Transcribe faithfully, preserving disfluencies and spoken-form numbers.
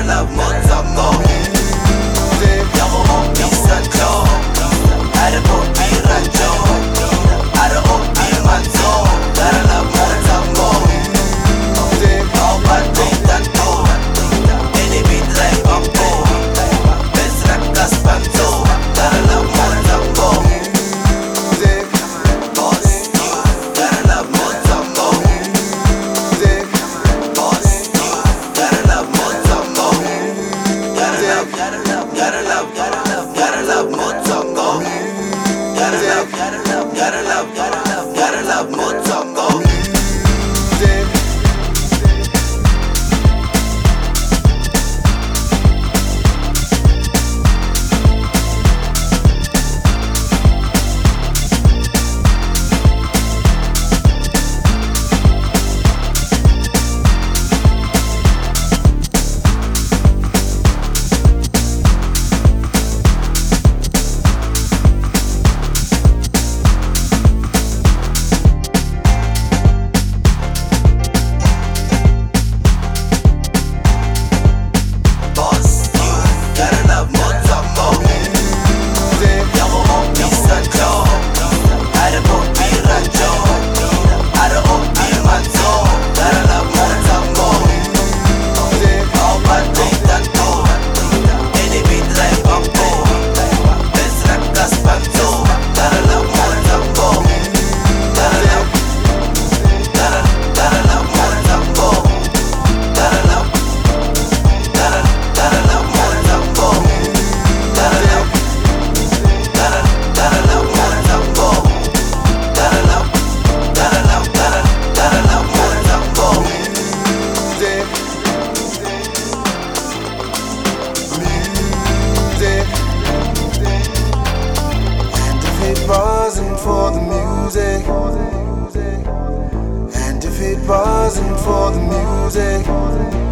love Mozambo. Yago Obi Sancho, Ada Obi Rancho, Ada Obi Manzo. Gotta love Mozambo. All bad things that go. Any beat like Bambo. Best rap Gaspanto. Gotta love Mozambo. Boss, you gotta love Mozambo. Boss, you gotta love Mozambo. Gotta love, gotta love, gotta love, gotta love, gotta love Mozambo. Gotta love, gotta love, gotta love, gotta love, gotta love Mozambo. Wasn't for the music, and if it wasn't for the music,